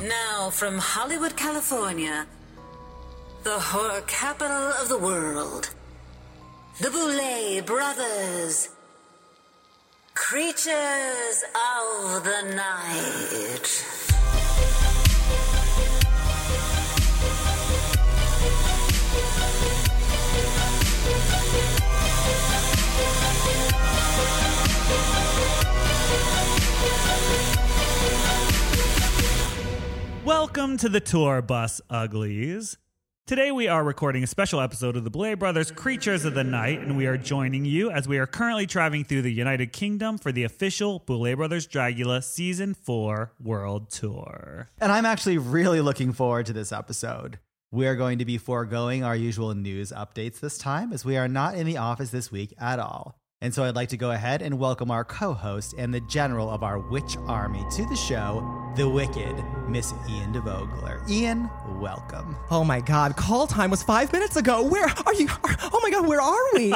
Now from Hollywood, California, the horror capital of the world, the Boulet Brothers, Creatures of the Night. Welcome to the Tour Bus Uglies. Today we are recording a special episode of the Boulet Brothers Creatures of the Night, and we are joining you as we are currently traveling through the United Kingdom for the official Boulet Brothers Dragula Season 4 World Tour. And I'm actually really looking forward to this episode. We are going to be foregoing our usual news updates this time, as we are not in the office this week at all. And so I'd like to go ahead and welcome our co-host and the general of our witch army to the show, the wicked Miss Ian DeVogler. Ian, welcome. Oh my God, call time was 5 minutes ago. Where are you? Oh my God, where are we?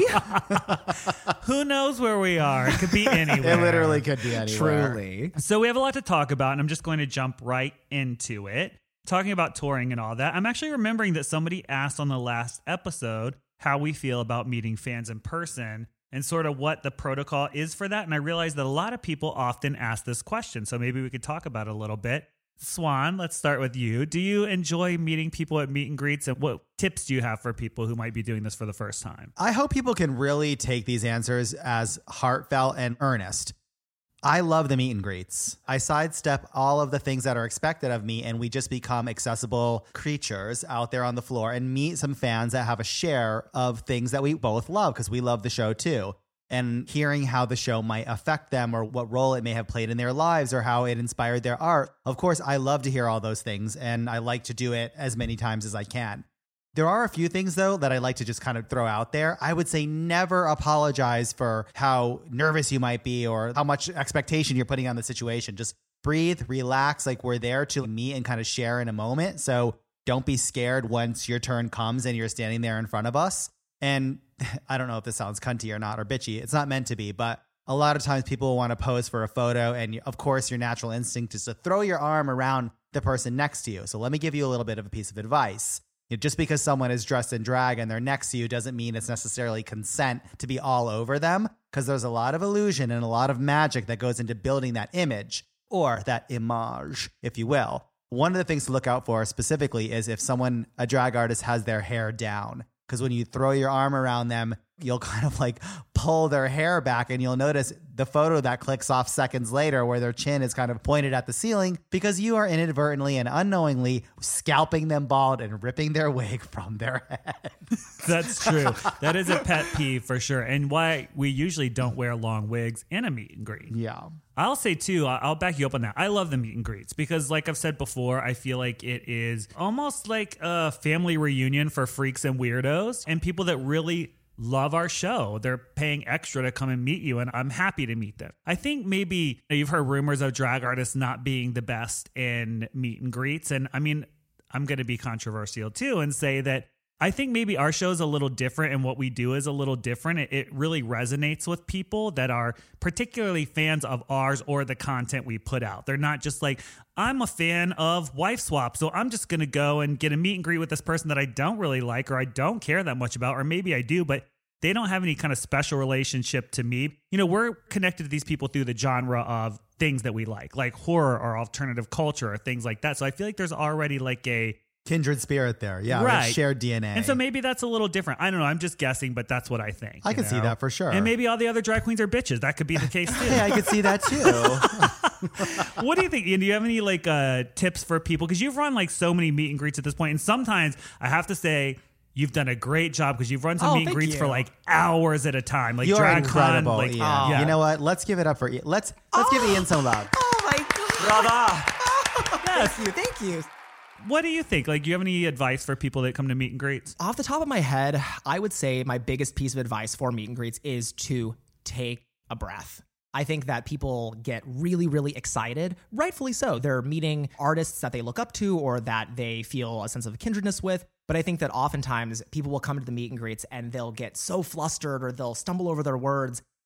Who knows where we are? It could be anywhere. It literally could be anywhere. Truly. So we have a lot to talk about, and I'm just going to jump right into it. Talking about touring and all that, I'm actually remembering that somebody asked on the last episode how we feel about meeting fans in person and sort of what the protocol is for that. And I realized that a lot of people often ask this question, so maybe we could talk about it a little bit. Swan, let's start with you. Do you enjoy meeting people at meet and greets, and what tips do you have for people who might be doing this for the first time? I hope people can really take these answers as heartfelt and earnest. I love the meet and greets. I sidestep all of the things that are expected of me, and we just become accessible creatures out there on the floor and meet some fans that have a share of things that we both love, because we love the show too. And hearing how the show might affect them, or what role it may have played in their lives, or how it inspired their art. Of course, I love to hear all those things, and I like to do it as many times as I can. There are a few things, though, that I like to just kind of throw out there. I would say never apologize for how nervous you might be or how much expectation you're putting on the situation. Just breathe, relax, like we're there to meet and kind of share in a moment. So don't be scared once your turn comes and you're standing there in front of us. And I don't know if this sounds cunty or not, or bitchy. It's not meant to be, but a lot of times people want to pose for a photo. And of course, your natural instinct is to throw your arm around the person next to you. So let me give you a little bit of a piece of advice. Just because someone is dressed in drag and they're next to you doesn't mean it's necessarily consent to be all over them, because there's a lot of illusion and a lot of magic that goes into building that image, or that image, if you will. One of the things to look out for specifically is if someone, a drag artist, has their hair down, because when you throw your arm around them, you'll kind of like pull their hair back, and you'll notice the photo that clicks off seconds later where their chin is kind of pointed at the ceiling, because you are inadvertently and unknowingly scalping them bald and ripping their wig from their head. That's true. That is a pet peeve for sure, and why we usually don't wear long wigs in a meet and greet. Yeah. I'll say too, I'll back you up on that. I love the meet and greets because, like I've said before, I feel like it is almost like a family reunion for freaks and weirdos and people that really love our show. They're paying extra to come and meet you, and I'm happy to meet them. I think maybe you've heard rumors of drag artists not being the best in meet and greets. And I mean, I'm going to be controversial too and say that I think maybe our show is a little different, and what we do is a little different. It really resonates with people that are particularly fans of ours or the content we put out. They're not just like, I'm a fan of Wife Swap, so I'm just going to go and get a meet and greet with this person that I don't really like or I don't care that much about, or maybe I do, but they don't have any kind of special relationship to me. You know, we're connected to these people through the genre of things that we like horror or alternative culture or things like that. So I feel like there's already like a kindred spirit there. Yeah. Right. Shared DNA. And so maybe that's a little different. I don't know. I'm just guessing, but that's what I think. I can see that for sure. And maybe all the other drag queens are bitches. That could be the case too. Hey, I could see that too. What do you think, Ian? Do you have any like tips for people? Because you've run like so many meet and greets at this point. And sometimes I have to say, you've done a great job because you've run some meet and greets for like hours at a time. Like you're drag incredible, con, like, Ian. yeah. You know what? Let's give it up for Ian. Let's give Ian some love. Oh my God. Brava. Yes. Thank you. What do you think? Like, do you have any advice for people that come to meet and greets? Off the top of my head, I would say my biggest piece of advice for meet and greets is to take a breath. I think that people get really, really excited, rightfully so. They're meeting artists that they look up to or that they feel a sense of kindredness with. But I think that oftentimes people will come to the meet and greets and they'll get so flustered or they'll stumble over their words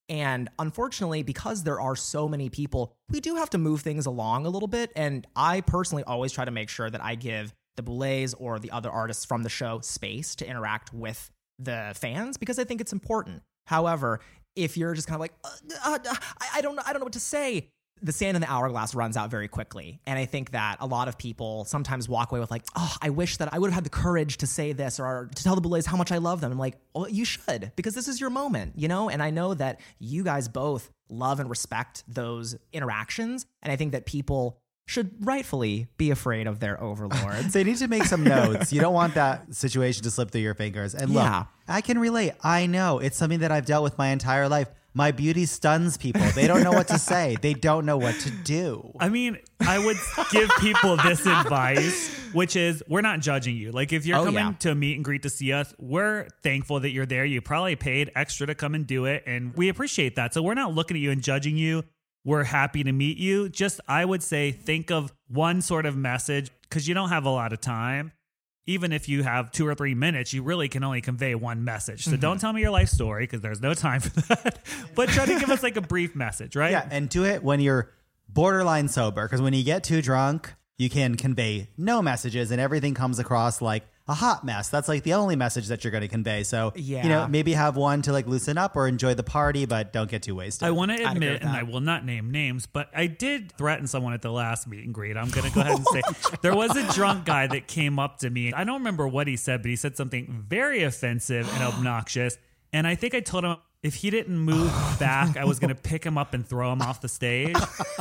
And unfortunately, because there are so many people, we do have to move things along a little bit. And I personally always try to make sure that I give the Boulets or the other artists from the show space to interact with the fans because I think it's important. However, if you're just kind of like, I don't know what to say, the sand in the hourglass runs out very quickly. And I think that a lot of people sometimes walk away with like, oh, I wish that I would have had the courage to say this or to tell the Boulets how much I love them. I'm like, well, you should, because this is your moment, you know? And I know that you guys both love and respect those interactions. And I think that people should rightfully be afraid of their overlords. They need to make some notes. You don't want that situation to slip through your fingers. And look, Yeah. I can relate. I know it's something that I've dealt with my entire life. My beauty stuns people. They don't know what to say. They don't know what to do. I mean, I would give people this advice, which is we're not judging you. Like if you're coming to a meet and greet to see us, we're thankful that you're there. You probably paid extra to come and do it, and we appreciate that. So we're not looking at you and judging you. We're happy to meet you. Just, I would say, think of one sort of message because you don't have a lot of time. Even if you have 2 or 3 minutes, you really can only convey one message. So don't tell me your life story because there's no time for that. But try to give us like a brief message, right? Yeah, and do it when you're borderline sober because when you get too drunk, you can convey no messages and everything comes across like a hot mess. That's like the only message that you're going to convey. So, you know, maybe have one to like loosen up or enjoy the party, but don't get too wasted. I want to admit, and I will not name names, but I did threaten someone at the last meet and greet. I'm going to go ahead and say there was a drunk guy that came up to me. I don't remember what he said, but he said something very offensive and obnoxious. And I think I told him if he didn't move back, I was going to pick him up and throw him off the stage.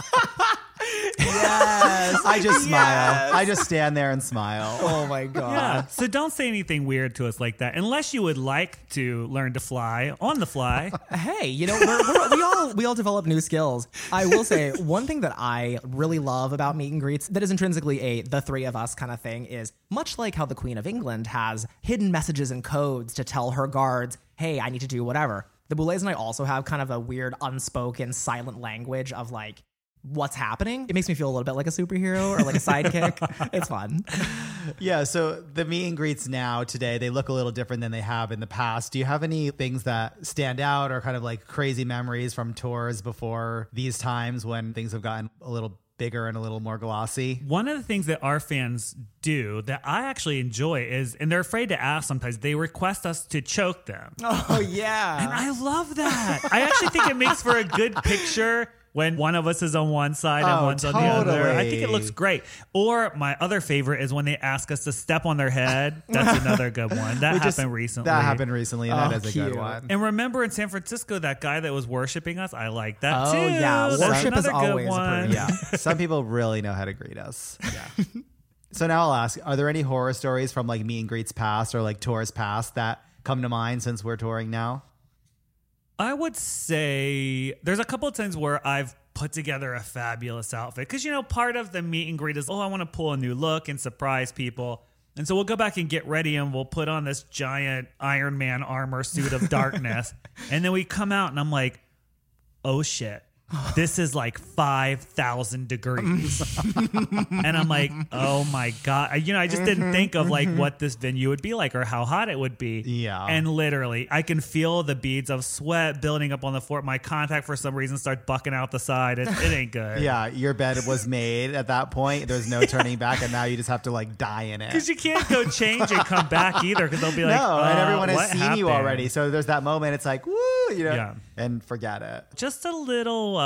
Yes. I just smile. I just stand there and smile. Oh my God. Yeah. So don't say anything weird to us like that unless you would like to learn to fly on the fly. Hey, you know, we all develop new skills. I will say one thing that I really love about meet and greets that is intrinsically the three of us kind of thing is much like how the Queen of England has hidden messages and codes to tell her guards, hey, I need to do whatever. The Boulets and I also have kind of a weird unspoken silent language of like, what's happening. It makes me feel a little bit like a superhero or like a sidekick. It's fun. Yeah, so the meet and greets now today, they look a little different than they have in the past. Do you have any things that stand out or kind of like crazy memories from tours before these times when things have gotten a little bigger and a little more glossy? One of the things that our fans do that I actually enjoy is, and they're afraid to ask sometimes, they request us to choke them. Oh, yeah. And I love that. I actually think it makes for a good picture when one of us is on one side and one's on the other. I think it looks great. Or my other favorite is when they ask us to step on their head. That's another good one. That happened recently. That happened recently, and that is a good one. And remember in San Francisco, that guy that was worshiping us? I like that too. Oh, yeah. That's Worship is another good always one. Yeah, some people really know how to greet us. Yeah. So now I'll ask, are there any horror stories from like meet and greets past or like tours past that come to mind since we're touring now? I would say there's a couple of times where I've put together a fabulous outfit. Because, you know, part of the meet and greet is, I want to pull a new look and surprise people. And so we'll go back and get ready and we'll put on this giant Iron Man armor suit of darkness. And then we come out and I'm like, oh shit. This is like 5,000 degrees. And I'm like, oh my God. I just didn't think of like what this venue would be like or how hot it would be. Yeah. And literally, I can feel the beads of sweat building up on the floor. My contact, for some reason, starts bucking out the side. It ain't good. Yeah, your bed was made at that point. There's no turning back, and now you just have to like die in it. Because you can't go change and come back either, because they'll be like, no, and everyone has what seen happened? you already. So there's that moment. It's like, woo, and forget it. Just a little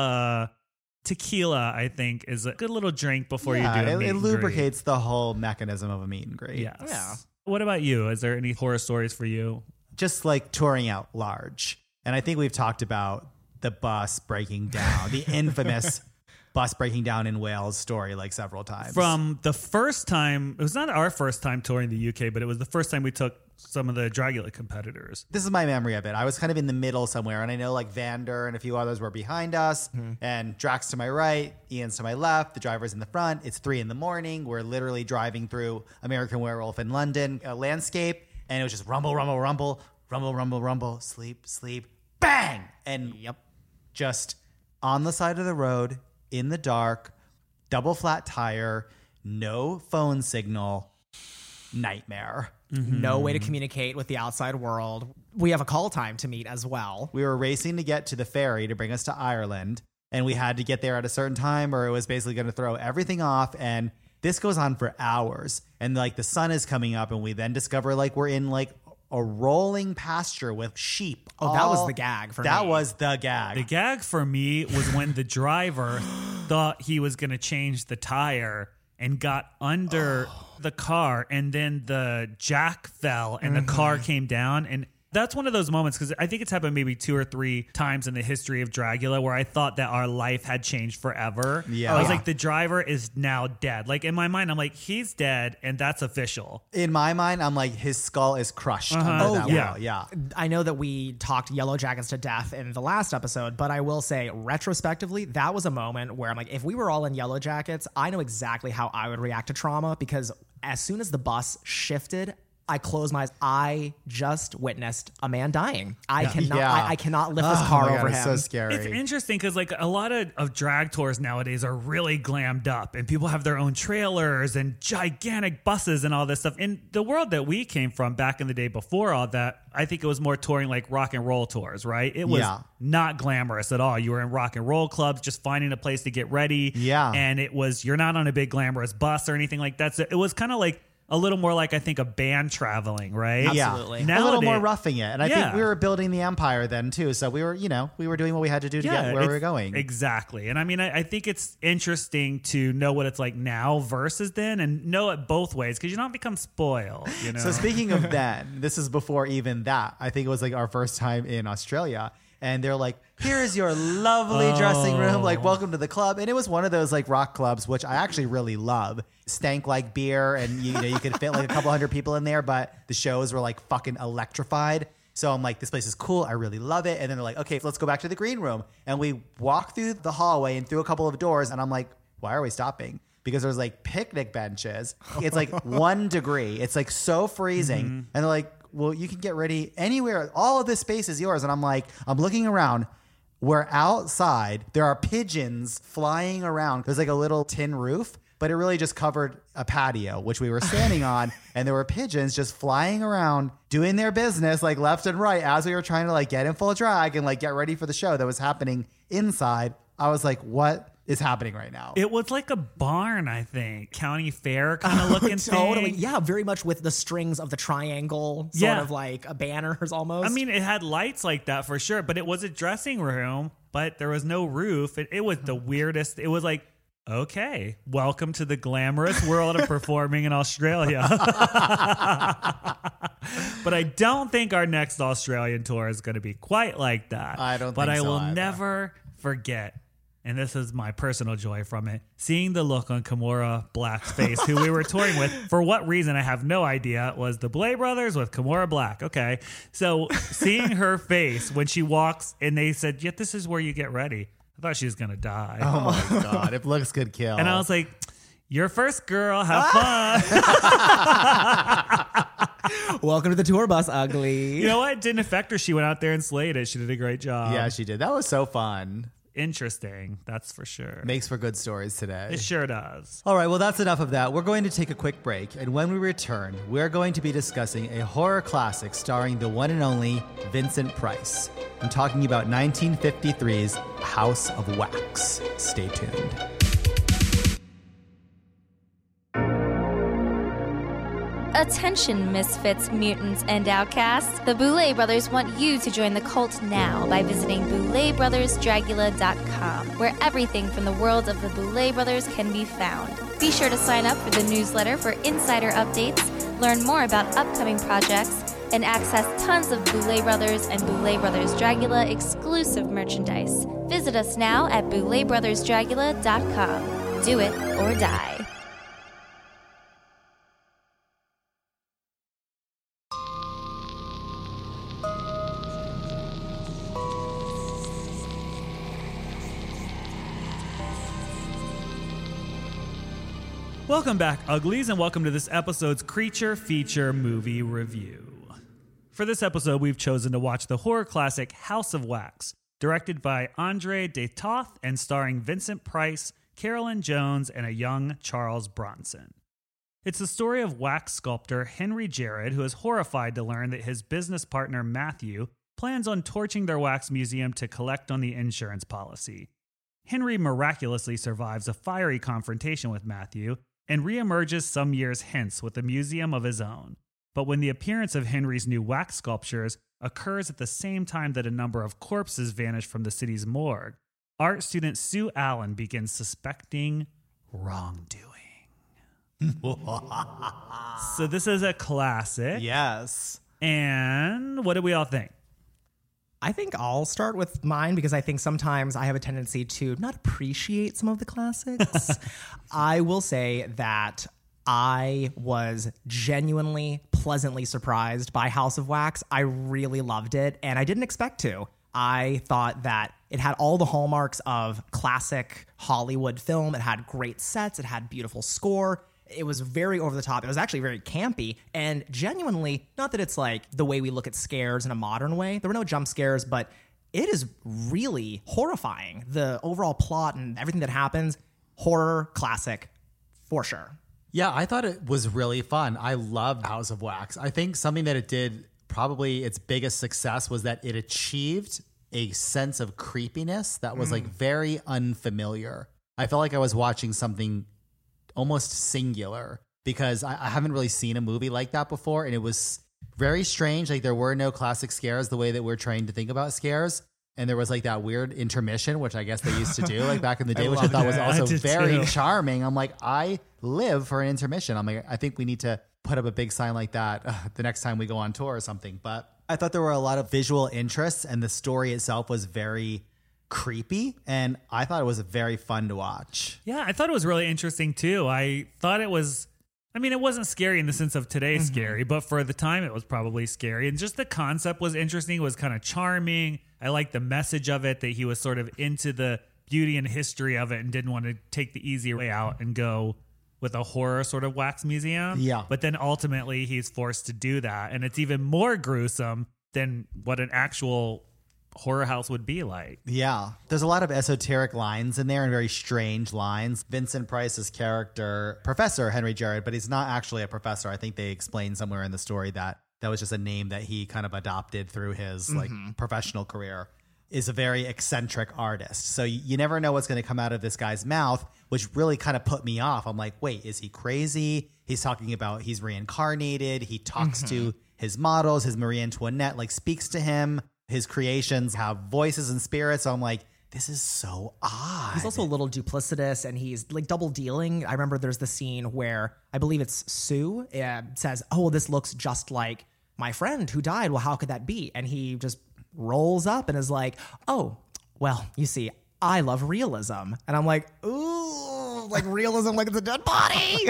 tequila, I think, is a good little drink before you do a meet it and lubricates the whole mechanism of a meet and greet. greet. Yes. Yeah. What about you? Is there any horror stories for you? Just like touring out large. And I think we've talked about the bus breaking down, the infamous bus breaking down in Wales story like several times. From the first time, it was not our first time touring the UK, but it was the first time we took some of the Dragula competitors. This is my memory of it. I was kind of in the middle somewhere, and I know like Vander and a few others were behind us, and Drax to my right, Ian's to my left, the driver's in the front. It's 3 a.m. We're literally driving through American Werewolf in London landscape, and it was just rumble, rumble, rumble, rumble, rumble, rumble, sleep, sleep, bang! And just on the side of the road, in the dark, double flat tire, no phone signal, nightmare. no way to communicate with the outside world. We have a call time to meet as well. We were racing to get to the ferry to bring us to Ireland, and we had to get there at a certain time or it was basically going to throw everything off. And this goes on for hours. And like the sun is coming up and we then discover like we're in like a rolling pasture with sheep. Oh, that was the gag for me. That was the gag. The gag for me was when the driver thought he was going to change the tire and got under the car, and then the jack fell and the car came down. And that's one of those moments, because I think it's happened maybe 2 or 3 times in the history of Dragula where I thought that our life had changed forever. Yeah. I was like, the driver is now dead. Like in my mind, I'm like, he's dead and that's official. In my mind, I'm like, his skull is crushed under that yeah. wheel. Yeah. I know that we talked Yellow Jackets to death in the last episode, but I will say retrospectively, that was a moment where I'm like, if we were all in Yellow Jackets, I know exactly how I would react to trauma, because as soon as the bus shifted, I closed my eyes. I just witnessed a man dying. I cannot lift this car over him. It's so scary. It's interesting because like a lot of drag tours nowadays are really glammed up, and people have their own trailers and gigantic buses and all this stuff. In the world that we came from back in the day before all that, I think it was more touring like rock and roll tours, right? It was not glamorous at all. You were in rock and roll clubs, just finding a place to get ready. Yeah. And it was, you're not on a big glamorous bus or anything like that. So it was kind of like a little more like, I think, a band traveling, right? Absolutely. Yeah. A little more roughing it. And I think Yeah. we were building the empire then too. So we were doing what we had to do to get where we were going. Exactly. And I mean, I think it's interesting to know what it's like now versus then, and know it both ways, because you don't become spoiled, you know? So speaking of then, this is before even that. I think it was like our first time in Australia. And they're like, here's your lovely dressing room. Like, welcome to the club. And it was one of those like rock clubs, which I actually really love. Stank like beer. And you know, you could fit like a couple hundred people in there, but the shows were like fucking electrified. So I'm like, this place is cool. I really love it. And then they're like, okay, let's go back to the green room. And we walk through the hallway and through a couple of doors. And I'm like, why are we stopping? Because there's like picnic benches. It's like 1 degree. It's like so freezing. And they're like, well, you can get ready anywhere. All of this space is yours. And I'm like, I'm looking around. We're outside. There are pigeons flying around. There's like a little tin roof, but it really just covered a patio, which we were standing on. And there were pigeons just flying around, doing their business like left and right as we were trying to like get in full drag and like get ready for the show that was happening inside. I was like, what is happening right now? It was like a barn, I think. County fair kind of looking Totally. thing. Yeah, very much with the strings of the triangle, sort of like a banners almost. I mean, it had lights like that for sure, but it was a dressing room, but there was no roof. It was the weirdest. It was like, okay, welcome to the glamorous world of performing in Australia. But I don't think our next Australian tour is going to be quite like that. I don't But think I so will either. never forget, and this is my personal joy from it, seeing the look on Kimora Black's face, who we were touring with. For what reason, I have no idea. Was the Boulay Brothers with Kimora Black. Okay. So seeing her face when she walks and they said, yeah, this is where you get ready. I thought she was going to die. Oh my God. If looks could kill. And I was like, you're first, girl. Have fun. welcome to the tour bus, ugly. You know what? It didn't affect her. She went out there and slayed it. She did a great job. yeah, she did. That was so fun. Interesting. That's for sure. Makes for good stories today. It sure does. All right, well, that's enough of that. We're going to take a quick break, and when we return, we're going to be discussing a horror classic starring the one and only Vincent Price. I'm talking about 1953's House of Wax. Stay tuned. Attention, misfits, mutants, and outcasts. The Boulay Brothers want you to join the cult now by visiting BoulayBrothersDragula.com, where everything from the world of the Boulay Brothers can be found. Be sure to sign up for the newsletter for insider updates, learn more about upcoming projects, and access tons of Boulay Brothers and Boulay Brothers Dragula exclusive merchandise. Visit us now at BoulayBrothersDragula.com. Do it or die. Welcome back, Uglies, and welcome to this episode's Creature Feature Movie Review. For this episode, we've chosen to watch the horror classic House of Wax, directed by Andre de Toth and starring Vincent Price, Carolyn Jones, and a young Charles Bronson. It's the story of wax sculptor Henry Jared, who is horrified to learn that his business partner Matthew plans on torching their wax museum to collect on the insurance policy. Henry miraculously survives a fiery confrontation with Matthew and reemerges some years hence with a museum of his own. But when the appearance of Henry's new wax sculptures occurs at the same time that a number of corpses vanish from the city's morgue, art student Sue Allen begins suspecting wrongdoing. So this is a classic. Yes. And what do we all think? I think I'll start with mine because I think sometimes I have a tendency to not appreciate some of the classics. I will say that I was genuinely pleasantly surprised by House of Wax. I really loved it, and I didn't expect to. I thought that it had all the hallmarks of classic Hollywood film. It had great sets. It had beautiful score. It was very over the top. It was actually very campy, and genuinely, not that it's like the way we look at scares in a modern way. There were no jump scares, but it is really horrifying. The overall plot and everything that happens, horror classic for sure. Yeah, I thought it was really fun. I loved House of Wax. I think something that it did, probably its biggest success, was that it achieved a sense of creepiness that was like very unfamiliar. I felt like I was watching something almost singular because I haven't really seen a movie like that before, and it was very strange. Like there were no classic scares the way that we're trained to think about scares, and there was like that weird intermission, which I guess they used to do like back in the day, which I thought was also very charming. I'm like, I live for an intermission. I'm like, I think we need to put up a big sign like that the next time we go on tour or something. But I thought there were a lot of visual interests, and the story itself was very creepy, and I thought it was very fun to watch. Yeah, I thought it was really interesting too. I thought it was, I mean, it wasn't scary in the sense of today's scary, but for the time it was probably scary. And just the concept was interesting. It was kind of charming. I liked the message of it, that he was sort of into the beauty and history of it and didn't want to take the easy way out and go with a horror sort of wax museum. Yeah. But then ultimately he's forced to do that. And it's even more gruesome than what an actual horror house would be like. Yeah. There's a lot of esoteric lines in there and very strange lines. Vincent Price's character, Professor Henry Jared, but he's not actually a professor. I think they explain somewhere in the story that that was just a name that he kind of adopted through his like professional career, is a very eccentric artist. So you never know what's going to come out of this guy's mouth, which really kind of put me off. I'm like, wait, is he crazy? He's talking about he's reincarnated. He talks to his models. His Marie Antoinette like speaks to him. His creations have voices and spirits. So I'm like, this is so odd. He's also a little duplicitous, and he's like double dealing. I remember there's the scene where I believe it's Sue says, oh, this looks just like my friend who died. Well, how could that be? And he just rolls up and is like, oh, well, you see, I love realism. And I'm like, ooh, like realism, like it's a dead body.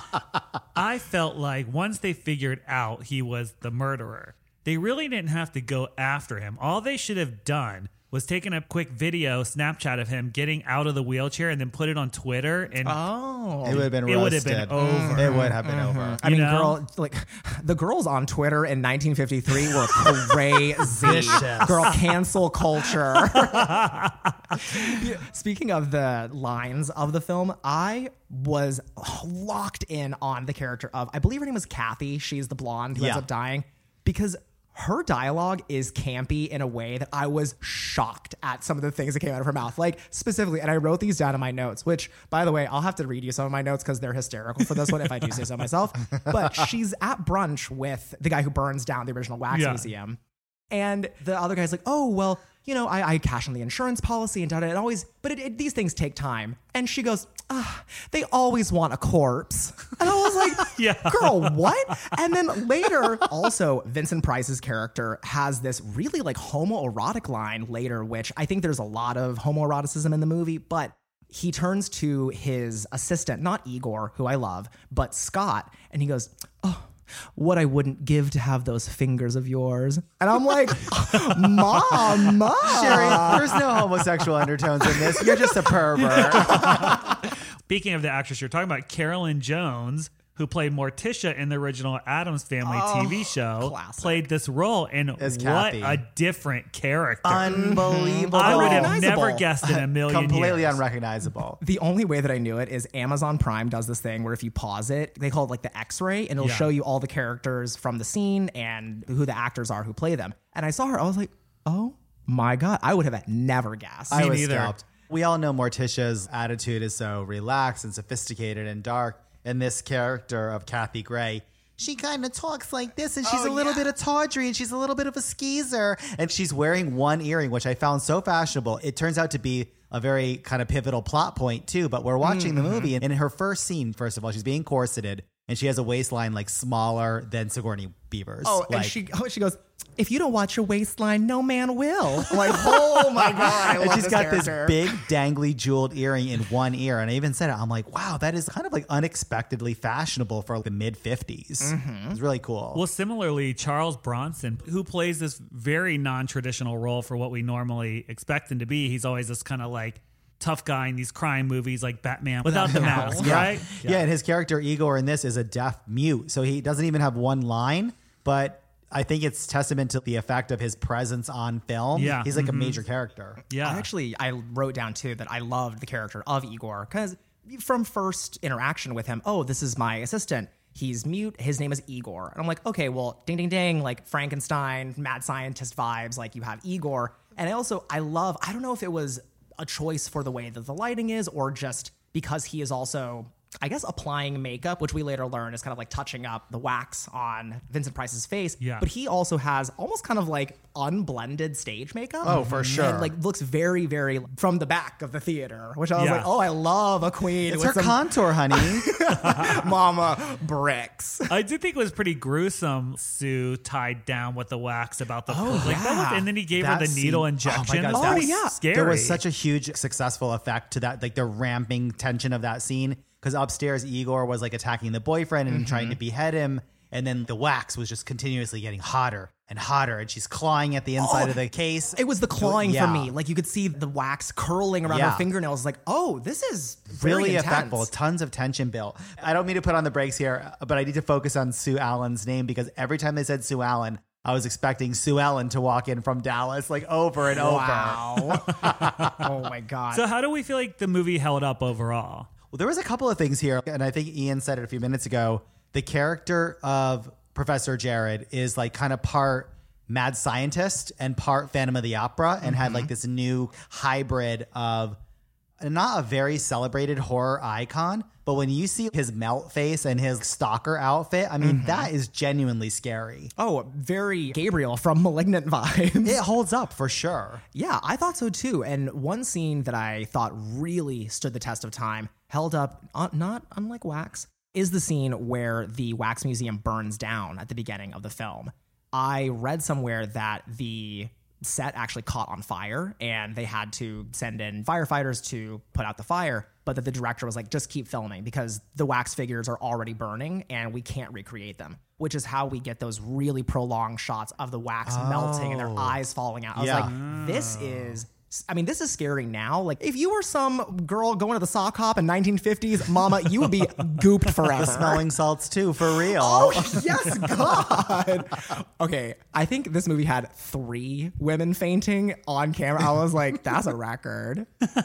I felt like once they figured out he was the murderer, they really didn't have to go after him. All they should have done was taken a quick video, Snapchat of him getting out of the wheelchair and then put it on Twitter. And it would have been roasted. It would have been over. It would have been over. I mean, the girls on Twitter in 1953 were crazy. Vicious. Girl, cancel culture. Speaking of the lines of the film, I was locked in on the character of, I believe her name was Kathy. She's the blonde who ends up dying, because her dialogue is campy in a way that I was shocked at some of the things that came out of her mouth. Like specifically, and I wrote these down in my notes, which, by the way, I'll have to read you some of my notes because they're hysterical for this one if I do say so myself. But she's at brunch with the guy who burns down the original wax museum. And the other guy's like, oh, well, you know, I cash on the insurance policy and it always, but these things take time. And she goes, they always want a corpse. And I was like, girl, what? And then later, also, Vincent Price's character has this really like homoerotic line later, which I think there's a lot of homoeroticism in the movie, but he turns to his assistant, not Igor, who I love, but Scott, and he goes, oh, what I wouldn't give to have those fingers of yours. And I'm like, Mom. Sherry, there's no homosexual undertones in this. You're just a pervert. Speaking of the actress you're talking about, Carolyn Jones, who played Morticia in the original Addams Family TV show, classic. played this role. And As what Kathy. a different character. Unbelievable. I would have Unrecognizable. never guessed in a million Completely years. unrecognizable. The only way that I knew it is Amazon Prime does this thing where if you pause it, they call it like the X-ray, and it'll Yeah. show you all the characters from the scene and who the actors are who play them. And I saw her, I was like, oh my God, I would have never guessed. I was neither. scalped. We all know Morticia's attitude is so relaxed and sophisticated and dark. And this character of Kathy Gray, she kind of talks like this, and she's a little bit of tawdry, and she's a little bit of a skeezer. And she's wearing one earring, which I found so fashionable. It turns out to be a very kind of pivotal plot point, too. But we're watching the movie, and in her first scene, first of all, she's being corseted, and she has a waistline like smaller than Sigourney Beaver's. Oh, like, and she goes, if you don't watch your waistline, no man will. I'm like, oh my God. I and love she's this got character. this big dangly jeweled earring in one ear. And I even said it, I'm like, wow, that is kind of like unexpectedly fashionable for the mid 50s. It's really cool. Well, similarly, Charles Bronson, who plays this very non-traditional role for what we normally expect him to be, he's always this kind of like tough guy in these crime movies like Batman without the mask, right? Yeah, and his character Igor in this is a deaf mute. So he doesn't even have one line, but I think it's testament to the effect of his presence on film. Yeah. He's like a major character. Yeah. I wrote down too that I loved the character of Igor because from first interaction with him, oh, this is my assistant. He's mute. His name is Igor. And I'm like, okay, well, ding, ding, ding, like Frankenstein, mad scientist vibes. Like you have Igor. And I don't know if it was a choice for the way that the lighting is or just because he is also, I guess, applying makeup, which we later learn is kind of like touching up the wax on Vincent Price's face. Yeah. But he also has almost kind of like unblended stage makeup. Oh, for sure. And like looks very, very from the back of the theater, which I was Yeah. like, oh, I love a queen It's with her some contour, honey. mama bricks. I did think it was pretty gruesome. Sue tied down with the wax about the yeah. and then he gave her That the scene- needle oh my injection. God, That that was was- yeah. scary. There was such a huge successful effect to that, like the ramping tension of that scene. Because upstairs, Igor was like attacking the boyfriend and trying to behead him. And then the wax was just continuously getting hotter and hotter. And she's clawing at the inside of the case. It was the clawing Yeah. for me. Like you could see the wax curling around Yeah. her fingernails. Like, oh, this is very Really intense. effectful. Tons of tension built. I don't mean to put on the brakes here, but I need to focus on Sue Allen's name because every time they said Sue Allen, I was expecting Sue Ellen to walk in from Dallas like over and over. Wow. Oh my God. So how do we feel like the movie held up overall? Well, there was a couple of things here, and I think Ian said it a few minutes ago. The character of Professor Jared is like kind of part mad scientist and part Phantom of the Opera, and had like this new hybrid of not a very celebrated horror icon, but when you see his melt face and his stalker outfit, I mean, that is genuinely scary. oh, very Gabriel from Malignant vibes. It holds up for sure. Yeah, I thought so too. And one scene that I thought really stood the test of time, held up, not unlike wax, is the scene where the wax museum burns down at the beginning of the film. I read somewhere that the set actually caught on fire and they had to send in firefighters to put out the fire, but that the director was like, just keep filming because the wax figures are already burning and we can't recreate them, which is how we get those really prolonged shots of the wax melting and their eyes falling out. I was Yeah. like, this is scary now. Like if you were some girl going to the sock hop in 1950s, mama, you would be gooped forever. Smelling salts too, for real. Oh, yes, God. Okay, I think this movie had 3 women fainting on camera. I was like, that's a record.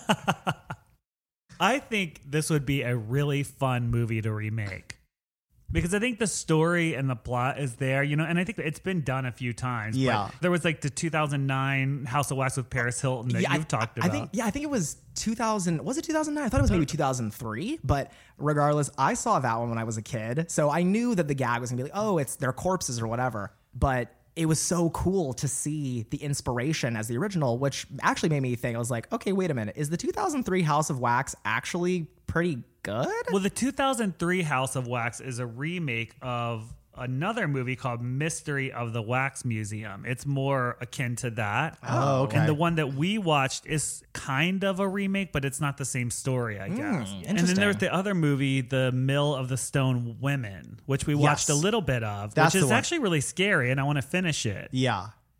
I think this would be a really fun movie to remake. Because I think the story and the plot is there, and I think it's been done a few times. Yeah. But there was like the 2009 House of Wax with Paris Hilton that you've talked about. I think it was 2000. Was it 2009? I thought it was maybe 2003. But regardless, I saw that one when I was a kid. So I knew that the gag was going to be like, oh, it's their corpses or whatever. But it was so cool to see the inspiration as the original, which actually made me think, I was like, okay, wait a minute. Is the 2003 House of Wax actually pretty good? Well, the 2003 House of Wax is a remake of another movie called Mystery of the Wax Museum. It's more akin to that. Oh, okay. And the one that we watched is kind of a remake, but it's not the same story, I guess. And then interesting. there's the other movie, The Mill of the Stone Women, which we watched a little bit of, That's which the is one. actually really scary, and I want to finish it. Yeah.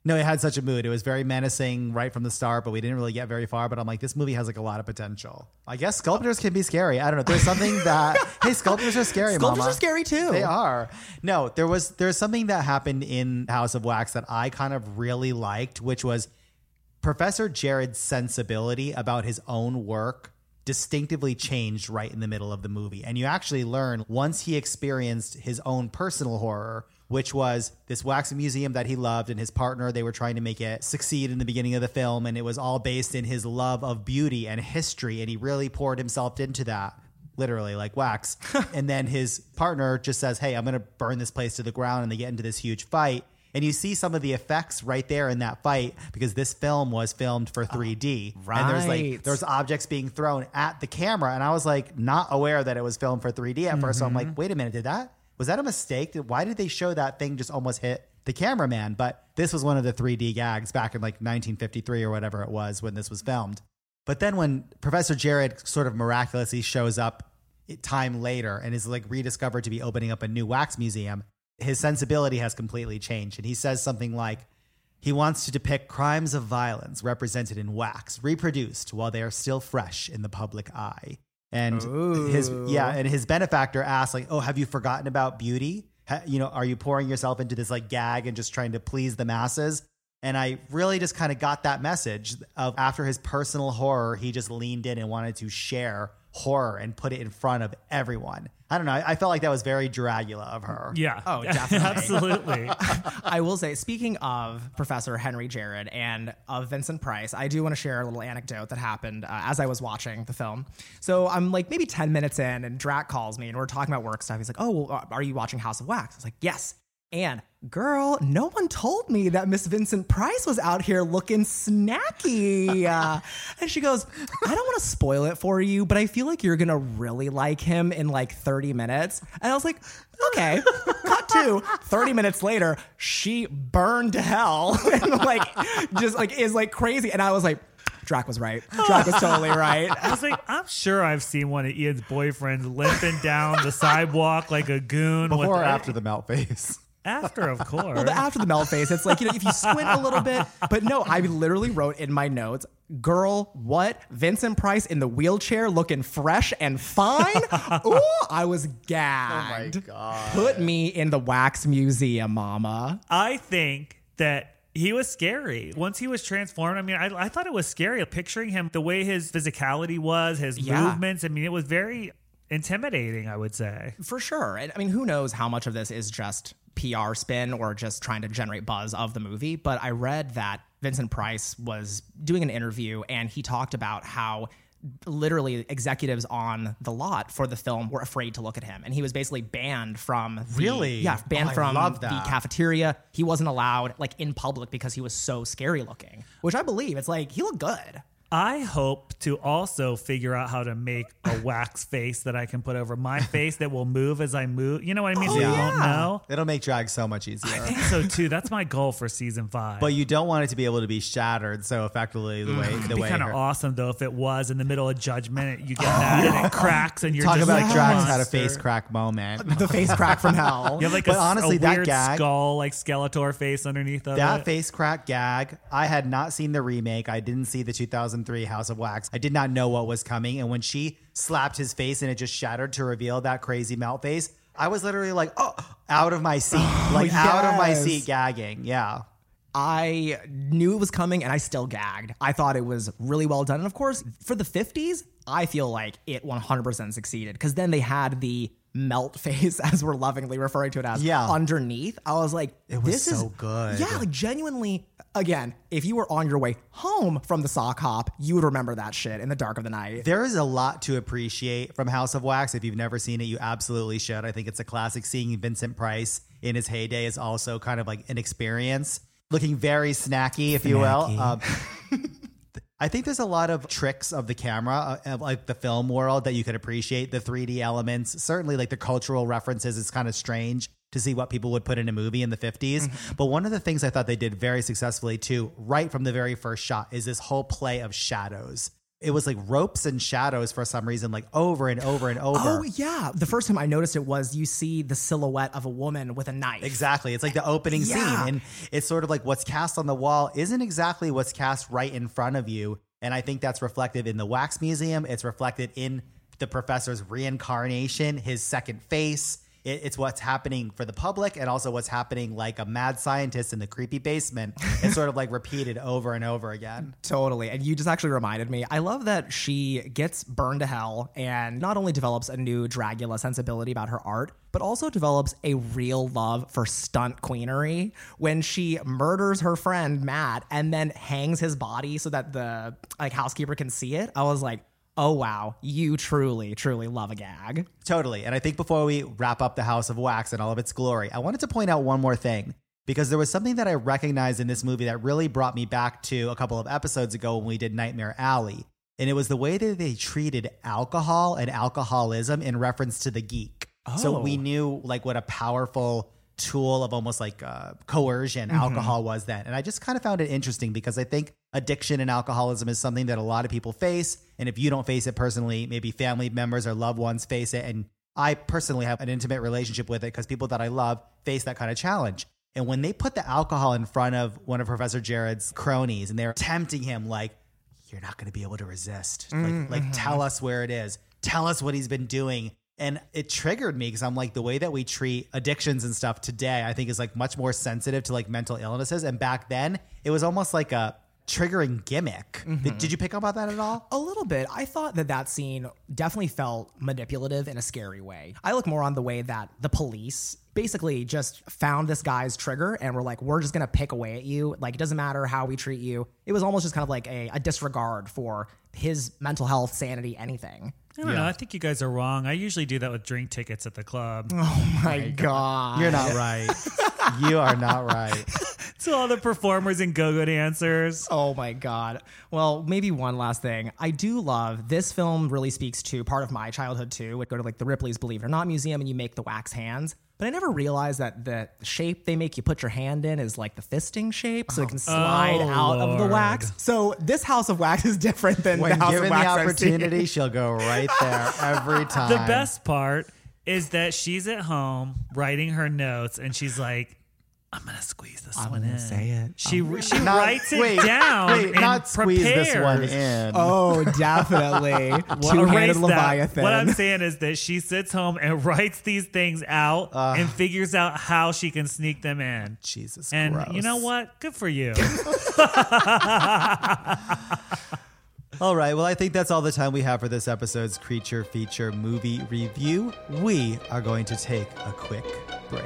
No, it had such a mood. It was very menacing right from the start, but we didn't really get very far. But I'm like, this movie has like a lot of potential. I guess sculptors can be scary. I don't know. There's something that, hey, sculptors are scary, Sculptors Mama. are scary too. They are. No, there's something that happened in House of Wax that I kind of really liked, which was Professor Jared's sensibility about his own work distinctively changed right in the middle of the movie. And you actually learn once he experienced his own personal horror, which was this wax museum that he loved and his partner, they were trying to make it succeed in the beginning of the film. And it was all based in his love of beauty and history. And he really poured himself into that, literally like wax. And then his partner just says, hey, I'm going to burn this place to the ground. And they get into this huge fight. And you see some of the effects right there in that fight because this film was filmed for 3D. Right. And there's objects being thrown at the camera. And I was like not aware that it was filmed for 3D at first. So I'm like, wait a minute, was that a mistake? Why did they show that thing just almost hit the cameraman? But this was one of the 3D gags back in like 1953 or whatever it was when this was filmed. But then when Professor Jared sort of miraculously shows up time later and is like rediscovered to be opening up a new wax museum, his sensibility has completely changed. And he says something like, he wants to depict crimes of violence represented in wax, reproduced while they are still fresh in the public eye. And his benefactor asked, like, oh, have you forgotten about beauty? Are you pouring yourself into this like gag and just trying to please the masses? And I really just kind of got that message of after his personal horror, he just leaned in and wanted to share horror and put it in front of everyone. I don't know. I felt like that was very Dracula of her. Yeah. Oh, definitely. Absolutely. I will say, speaking of Professor Henry Jared and of Vincent Price, I do want to share a little anecdote that happened as I was watching the film. So I'm like maybe 10 minutes in and Drac calls me and we're talking about work stuff. He's like, oh, well, are you watching House of Wax? I was like, yes. And girl, no one told me that Miss Vincent Price was out here looking snacky. And she goes, I don't want to spoil it for you, but I feel like you're going to really like him in like 30 minutes. And I was like, okay. Cut to 30 minutes later, she burned to hell and like just like is like crazy. And I was like, Drac was right. Drac was totally right. I was like, I'm sure I've seen one of Ian's boyfriends limping down the sidewalk like a goon. Before or after the melt face? After, of course. Well, after the melt face, it's like, if you squint a little bit. But no, I literally wrote in my notes, girl, what? Vincent Price in the wheelchair looking fresh and fine? Ooh, I was gagged. Oh, my God. Put me in the wax museum, mama. I think that he was scary. Once he was transformed, I mean, I thought it was scary. Picturing him, the way his physicality was, his movements, I mean, it was very intimidating, I would say. For sure. And I mean, who knows how much of this is just PR spin or just trying to generate buzz of the movie. But I read that Vincent Price was doing an interview and he talked about how literally executives on the lot for the film were afraid to look at him. And he was basically banned from banned from the cafeteria. He wasn't allowed like in public because he was so scary looking, which I believe it's like he looked good. I hope to also figure out how to make a wax face that I can put over my face that will move as I move. You know what I mean? So you won't know. It'll make drag so much easier. I think so too. That's my goal for season 5. But you don't want it to be able to be shattered so effectively the way It'd be kind of awesome though if it was in the middle of Judgment. You get that and it cracks and you're talk just about like, Drax had a face crack moment. The face crack from hell. You have like honestly, a that weird gag, skull, like Skeletor face underneath of that it. face crack gag. I had not seen the remake. I didn't see the 2003 House of Wax. I did not know what was coming. And when she slapped his face and it just shattered to reveal that crazy melt face, I was literally like, oh, out of my seat. Out of my seat gagging. Yeah. I knew it was coming and I still gagged. I thought it was really well done. And of course, for the 50s, I feel like it 100% succeeded because then they had the melt face, as we're lovingly referring to it as, underneath. I was like, this is so good. Yeah, like genuinely, again, if you were on your way home from the sock hop, you would remember that shit in the dark of the night. There is a lot to appreciate from House of Wax. If you've never seen it, you absolutely should. I think it's a classic. Seeing Vincent Price in his heyday is also kind of like an experience. Looking very snacky, if you will. I think there's a lot of tricks of the camera, of like the film world that you could appreciate. The 3D elements, certainly like the cultural references. It's kind of strange to see what people would put in a movie in the 50s. Mm-hmm. But one of the things I thought they did very successfully too, right from the very first shot, is this whole play of shadows. it was like ropes and shadows for some reason, like over and over and over. Oh, yeah. The first time I noticed it was you see the silhouette of a woman with a knife. Exactly. It's like the opening scene. And it's sort of like what's cast on the wall isn't exactly what's cast right in front of you. And I think that's reflected in the Wax Museum. It's reflected in the professor's reincarnation, his second face. It's what's happening for the public and also what's happening like a mad scientist in the creepy basement. It's sort of like repeated over and over again. Totally. And you just actually reminded me. I love that she gets burned to hell and not only develops a new Dragula sensibility about her art, but also develops a real love for stunt queenery when she murders her friend Matt and then hangs his body so that the housekeeper can see it. I was like, oh, wow, you truly, truly love a gag. Totally. And I think before we wrap up the House of Wax and all of its glory, I wanted to point out one more thing, because there was something that I recognized in this movie that really brought me back to a couple of episodes ago when we did Nightmare Alley. And it was the way that they treated alcohol and alcoholism in reference to the geek. Oh. So we knew like what a powerful tool of almost like coercion alcohol was then. And I just kind of found it interesting because I think addiction and alcoholism is something that a lot of people face. And if you don't face it personally, maybe family members or loved ones face it. And I personally have an intimate relationship with it because people that I love face that kind of challenge. And when they put the alcohol in front of one of Professor Jared's cronies and they're tempting him like, you're not going to be able to resist. Like tell us where it is. Tell us what he's been doing. And it triggered me because I'm like, the way that we treat addictions and stuff today, I think is like much more sensitive to like mental illnesses. And back then it was almost like a triggering gimmick. Did you pick up on that at all? A little bit. I thought that scene definitely felt manipulative in a scary way. I look more on the way that the police basically just found this guy's trigger and were like, we're just going to pick away at you. Like, it doesn't matter how we treat you. It was almost just kind of like a disregard for his mental health, sanity, anything. I don't know. I think you guys are wrong. I usually do that with drink tickets at the club. Oh my God. You're not right. You are not right. To all the performers and go-go dancers. Oh my God. Well, maybe one last thing. I do love this film really speaks to part of my childhood too. Would go to like the Ripley's Believe It or Not Museum and you make the wax hands. But I never realized that the shape they make you put your hand in is like the fisting shape, so it can slide out of the wax. So this House of Wax is different than when the House of given Wax. the opportunity, she'll go right there every time. The best part is that she's at home writing her notes, and she's like, I'm going to squeeze this one in. Say it. She writes it down and not squeeze prepares. this one in. Oh, definitely. Two-handed Leviathan. What I'm saying is that she sits home and writes these things out and figures out how she can sneak them in. Jesus and gross. You know what? Good for you. All right. Well, I think that's all the time we have for this episode's Creature Feature Movie Review. We are going to take a quick break.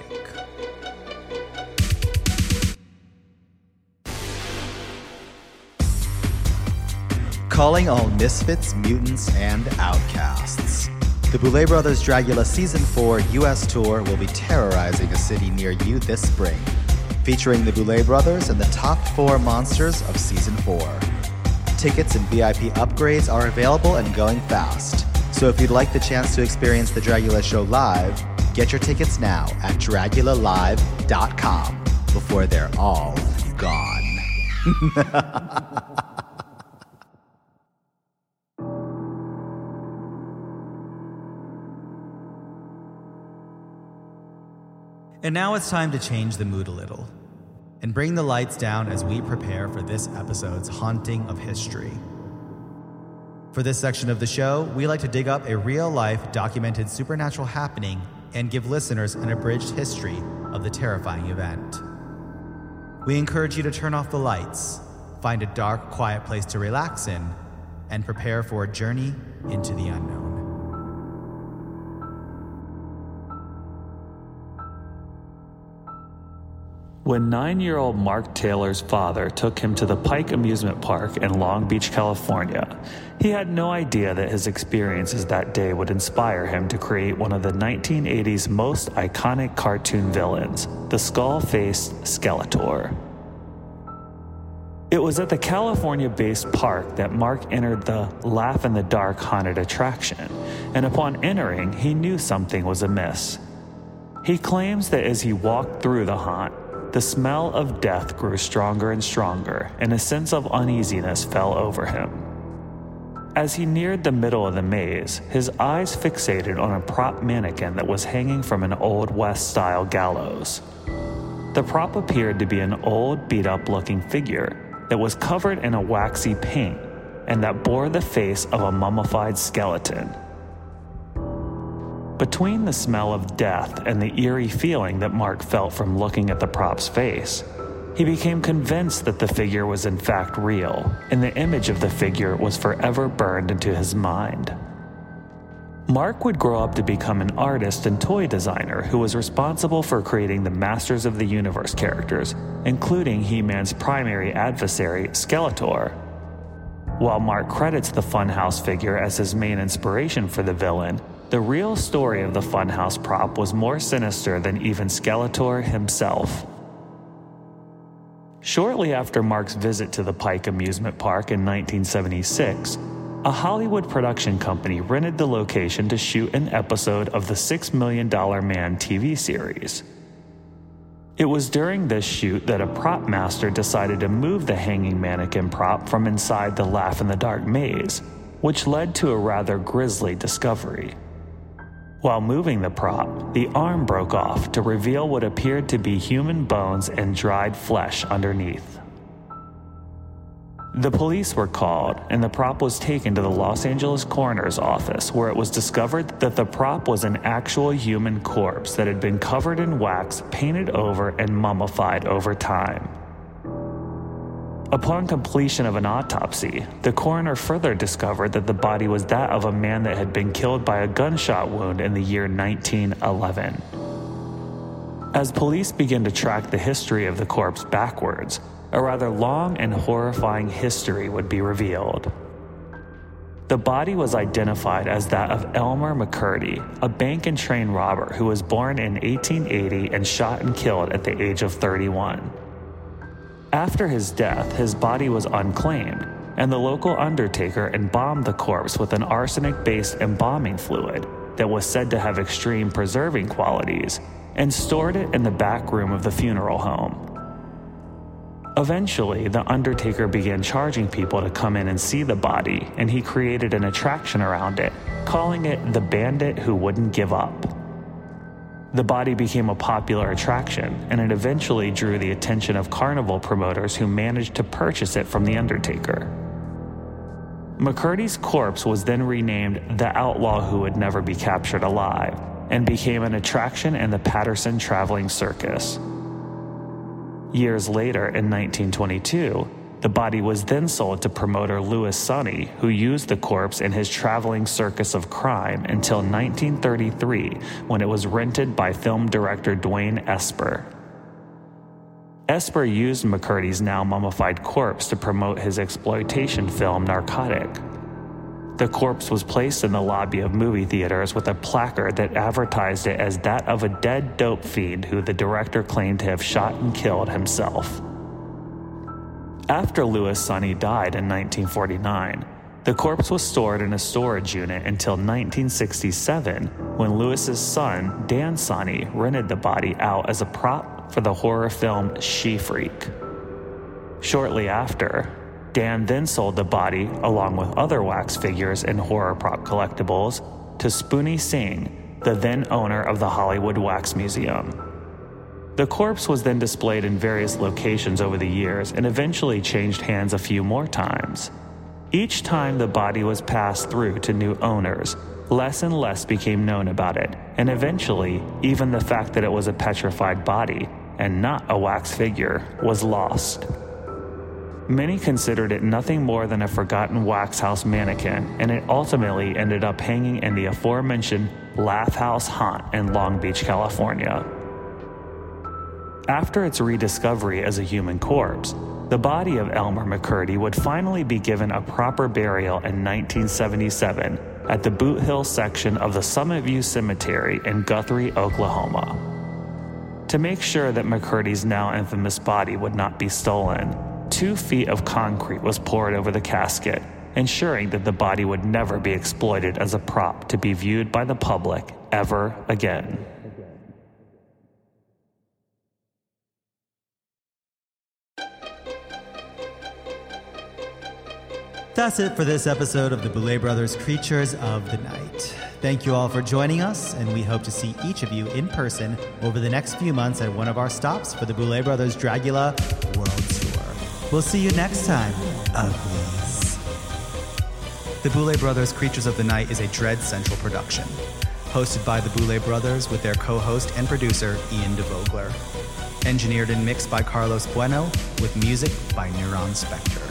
Calling all misfits, mutants, and outcasts. The Boulet Brothers Dragula Season 4 U.S. Tour will be terrorizing a city near you this spring, featuring the Boulet Brothers and the top 4 monsters of Season 4. Tickets and VIP upgrades are available and going fast, so if you'd like the chance to experience the Dragula show live, get your tickets now at DragulaLive.com before they're all gone. And now it's time to change the mood a little and bring the lights down as we prepare for this episode's haunting of history. For this section of the show, we like to dig up a real-life documented supernatural happening and give listeners an abridged history of the terrifying event. We encourage you to turn off the lights, find a dark, quiet place to relax in, and prepare for a journey into the unknown. When 9-year-old Mark Taylor's father took him to the Pike Amusement Park in Long Beach, California, he had no idea that his experiences that day would inspire him to create one of the 1980s most iconic cartoon villains, the skull-faced Skeletor. It was at the California-based park that Mark entered the Laugh in the Dark haunted attraction, and upon entering, he knew something was amiss. He claims that as he walked through the haunt, the smell of death grew stronger and stronger, and a sense of uneasiness fell over him. As he neared the middle of the maze, his eyes fixated on a prop mannequin that was hanging from an Old West-style gallows. The prop appeared to be an old, beat-up-looking figure that was covered in a waxy paint and that bore the face of a mummified skeleton. Between the smell of death and the eerie feeling that Mark felt from looking at the prop's face, he became convinced that the figure was in fact real, and the image of the figure was forever burned into his mind. Mark would grow up to become an artist and toy designer who was responsible for creating the Masters of the Universe characters, including He-Man's primary adversary, Skeletor. While Mark credits the Funhouse figure as his main inspiration for the villain, the real story of the Funhouse prop was more sinister than even Skeletor himself. Shortly after Mark's visit to the Pike Amusement Park in 1976, a Hollywood production company rented the location to shoot an episode of the $6 Million Man TV series. It was during this shoot that a prop master decided to move the hanging mannequin prop from inside the Laugh in the Dark maze, which led to a rather grisly discovery. While moving the prop, the arm broke off to reveal what appeared to be human bones and dried flesh underneath. The police were called, and the prop was taken to the Los Angeles coroner's office, where it was discovered that the prop was an actual human corpse that had been covered in wax, painted over, and mummified over time. Upon completion of an autopsy, the coroner further discovered that the body was that of a man that had been killed by a gunshot wound in the year 1911. As police began to track the history of the corpse backwards, a rather long and horrifying history would be revealed. The body was identified as that of Elmer McCurdy, a bank and train robber who was born in 1880 and shot and killed at the age of 31. After his death, his body was unclaimed, and the local undertaker embalmed the corpse with an arsenic-based embalming fluid that was said to have extreme preserving qualities, and stored it in the back room of the funeral home. Eventually, the undertaker began charging people to come in and see the body, and he created an attraction around it, calling it the Bandit Who Wouldn't Give Up. The body became a popular attraction, and it eventually drew the attention of carnival promoters who managed to purchase it from the undertaker. McCurdy's corpse was then renamed the Outlaw Who Would Never Be Captured Alive, and became an attraction in the Patterson Traveling Circus. Years later, in 1922, the body was then sold to promoter Louis Sonny, who used the corpse in his traveling circus of crime until 1933, when it was rented by film director Dwayne Esper. Esper used McCurdy's now mummified corpse to promote his exploitation film Narcotic. The corpse was placed in the lobby of movie theaters with a placard that advertised it as that of a dead dope fiend who the director claimed to have shot and killed himself. After Louis Sonny died in 1949, the corpse was stored in a storage unit until 1967, when Louis's son, Dan Sonny, rented the body out as a prop for the horror film She-Freak. Shortly after, Dan then sold the body, along with other wax figures and horror prop collectibles, to Spoonie Singh, the then owner of the Hollywood Wax Museum. The corpse was then displayed in various locations over the years and eventually changed hands a few more times. Each time the body was passed through to new owners, less and less became known about it, and eventually, even the fact that it was a petrified body, and not a wax figure, was lost. Many considered it nothing more than a forgotten wax house mannequin, and it ultimately ended up hanging in the aforementioned Laugh House Haunt in Long Beach, California. After its rediscovery as a human corpse, the body of Elmer McCurdy would finally be given a proper burial in 1977 at the Boot Hill section of the Summit View Cemetery in Guthrie, Oklahoma. To make sure that McCurdy's now infamous body would not be stolen, 2 feet of concrete was poured over the casket, ensuring that the body would never be exploited as a prop to be viewed by the public ever again. That's it for this episode of the Boulet Brothers Creatures of the Night. Thank you all for joining us, and we hope to see each of you in person over the next few months at one of our stops for the Boulet Brothers Dragula World Tour. We'll see you next time, Uglies. The Boulet Brothers Creatures of the Night is a Dread Central production, hosted by the Boulet Brothers with their co-host and producer, Ian DeVogler. Engineered and mixed by Carlos Bueno, with music by Neuron Spectre.